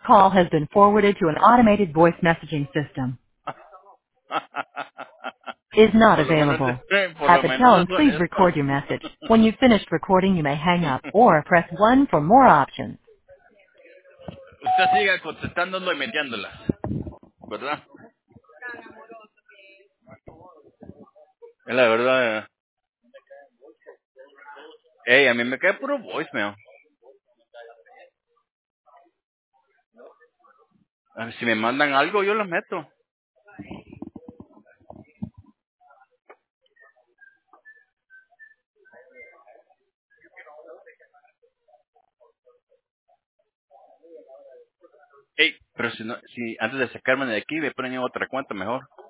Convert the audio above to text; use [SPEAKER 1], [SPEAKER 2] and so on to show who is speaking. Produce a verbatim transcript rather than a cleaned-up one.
[SPEAKER 1] Call has been forwarded to an automated voice messaging system. Is not
[SPEAKER 2] Por lo menos,
[SPEAKER 1] available.
[SPEAKER 2] por
[SPEAKER 1] At
[SPEAKER 2] lo
[SPEAKER 1] the
[SPEAKER 2] menos
[SPEAKER 1] tone,
[SPEAKER 2] es
[SPEAKER 1] please
[SPEAKER 2] honesto.
[SPEAKER 1] record your message. When you've finished recording, you may hang up or press one for more options.
[SPEAKER 2] Usted siga contestándolo y metiéndolas, ¿verdad? Es la verdad. eh. Ey, a mí me cae puro voicemail. A ver, si me mandan algo, yo lo meto. Ey, pero si, no, si antes de sacarme de aquí me ponen en otra cuenta mejor.